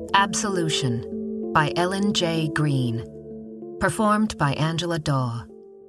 Absolution by Ellen J. Green. Performed by Angela Daw.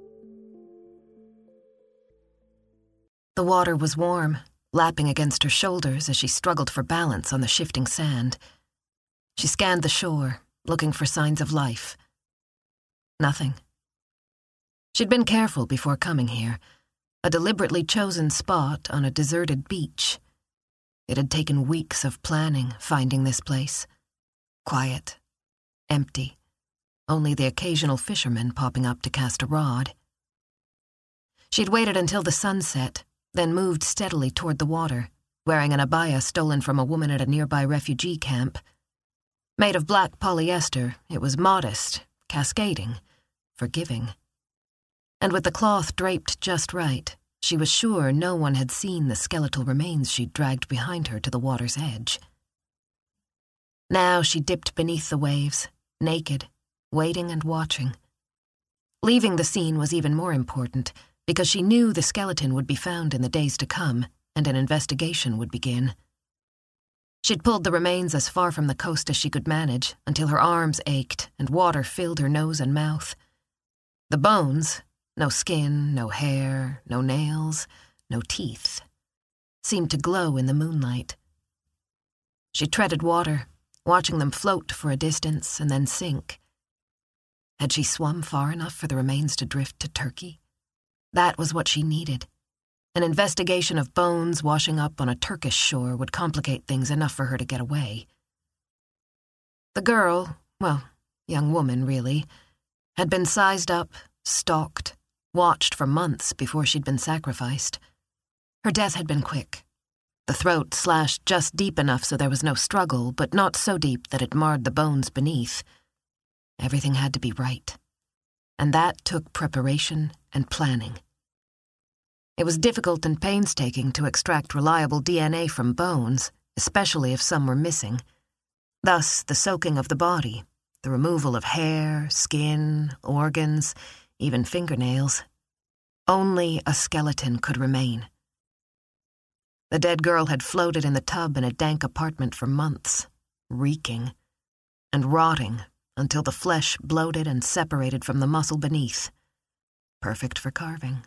The water was warm, lapping against her shoulders as she struggled for balance on the shifting sand. She scanned the shore, looking for signs of life. Nothing. She'd been careful before coming here, a deliberately chosen spot on a deserted beach. It had taken weeks of planning, finding this place. Quiet, empty, only the occasional fisherman popping up to cast a rod. She'd waited until the sun set, then moved steadily toward the water, wearing an abaya stolen from a woman at a nearby refugee camp. Made of black polyester, it was modest, cascading, forgiving. And with the cloth draped just right, she was sure no one had seen the skeletal remains she'd dragged behind her to the water's edge. Now she dipped beneath the waves, naked, waiting and watching. Leaving the scene was even more important, because she knew the skeleton would be found in the days to come, and an investigation would begin. She'd pulled the remains as far from the coast as she could manage, until her arms ached and water filled her nose and mouth. The bones, no skin, no hair, no nails, no teeth, seemed to glow in the moonlight. She treaded water, watching them float for a distance and then sink. Had she swum far enough for the remains to drift to Turkey? That was what she needed. An investigation of bones washing up on a Turkish shore would complicate things enough for her to get away. The girl, well, young woman really, had been sized up, stalked, watched for months before she'd been sacrificed. Her death had been quick. The throat slashed just deep enough so there was no struggle, but not so deep that it marred the bones beneath. Everything had to be right. And that took preparation and planning. It was difficult and painstaking to extract reliable DNA from bones, especially if some were missing. Thus, the soaking of the body, the removal of hair, skin, organs, even fingernails. Only a skeleton could remain. The dead girl had floated in the tub in a dank apartment for months, reeking and rotting until the flesh bloated and separated from the muscle beneath. Perfect for carving.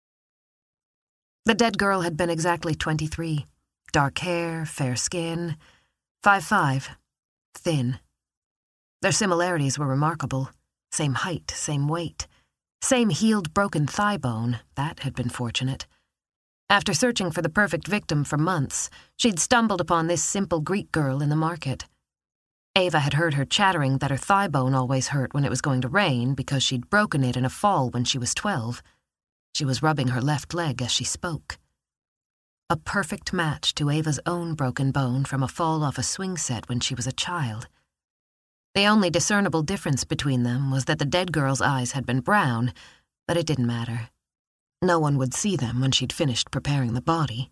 The dead girl had been exactly 23, dark hair, fair skin, 5'5", thin. Their similarities were remarkable. Same height, same weight. Same healed broken thigh bone, that had been fortunate. After searching for the perfect victim for months, she'd stumbled upon this simple Greek girl in the market. Ava had heard her chattering that her thigh bone always hurt when it was going to rain because she'd broken it in a fall when she was 12. She was rubbing her left leg as she spoke. A perfect match to Ava's own broken bone from a fall off a swing set when she was a child. The only discernible difference between them was that the dead girl's eyes had been brown, but it didn't matter. No one would see them when she'd finished preparing the body.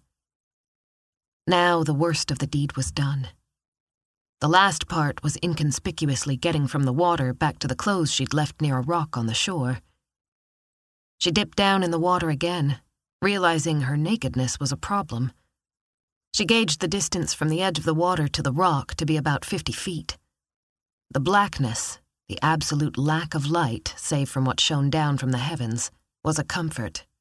Now the worst of the deed was done. The last part was inconspicuously getting from the water back to the clothes she'd left near a rock on the shore. She dipped down in the water again, realizing her nakedness was a problem. She gauged the distance from the edge of the water to the rock to be about 50 feet. The blackness, the absolute lack of light, save from what shone down from the heavens, was a comfort,